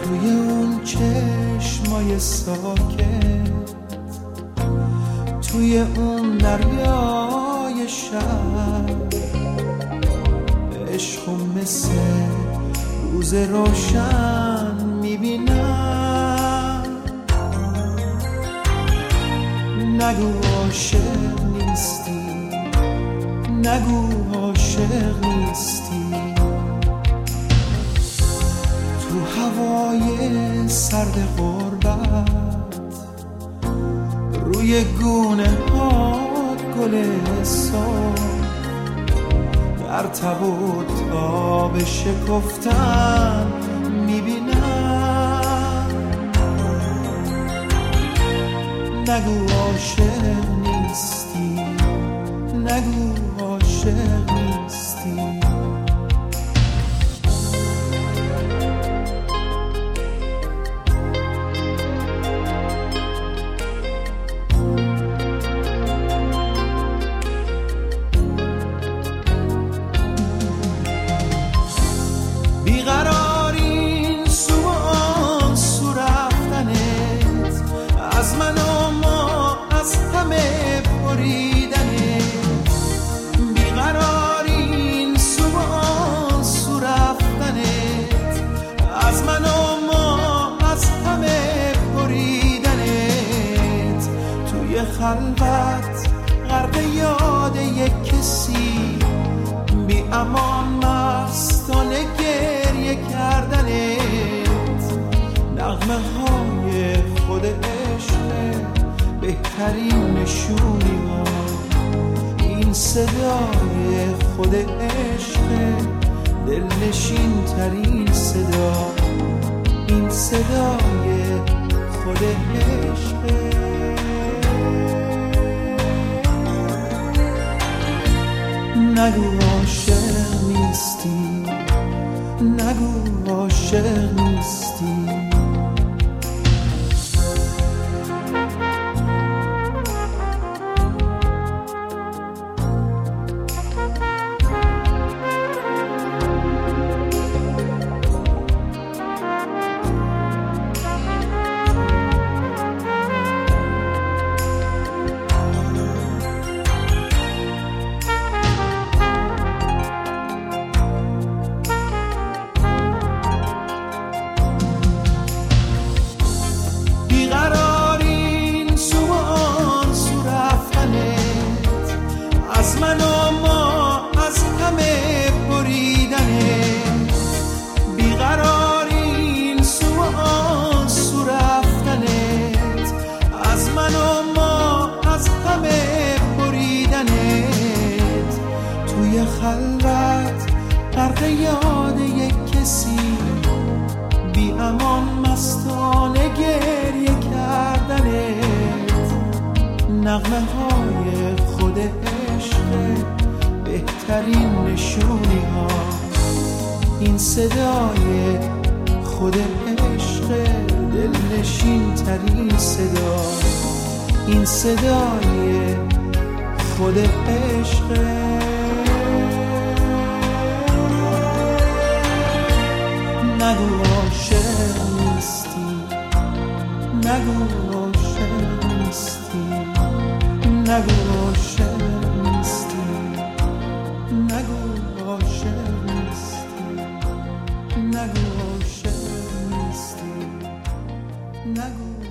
توی اون چشمای ساکت، توی اون دریای شب، عشقو مثل روز روشن میبینم. نگو عاشق نیستی، نگو عاشق نیستی. تو هوای سرد غربت، روی گونه هات گل سرخ، در تب و تاب شکفتن میبینم. نگو عاشق نیستی، نگو عاشق نیستی. بیقرارین سو آن سو رفتنت، از من و ما از همه بریدنت. بیقرارین سو آن سو رفتنت، از من و ما از همه بریدنت. توی خلوت غرق یاد یک کسی، بی امان مستانه گریه کردنت. نغمه های خود عشق بهترین نشونی ها، این صدای خود عشق دلنشین ترین صدا، این صدای خود عشق. نگو عاشق نیستی، نگو عاشق نیستی. از من و ما از همه بریدنت. بیقرارین سو آن سو رفتنت، از من و ما از همه بریدنت. توی خلوت غرق یاد یک کسی، بی امان مستانه گریه کردنت. نغمه های خود بهترین نشونی ها، این صدای خود عشق دلنشین ترین صدا، این صدای خود عشق. نگو عاشق نیستی، نگو عاشق نیستی. نگو عاشق نیستی، نگو عاشق نیستی. نگو عاشق نیستی، نگو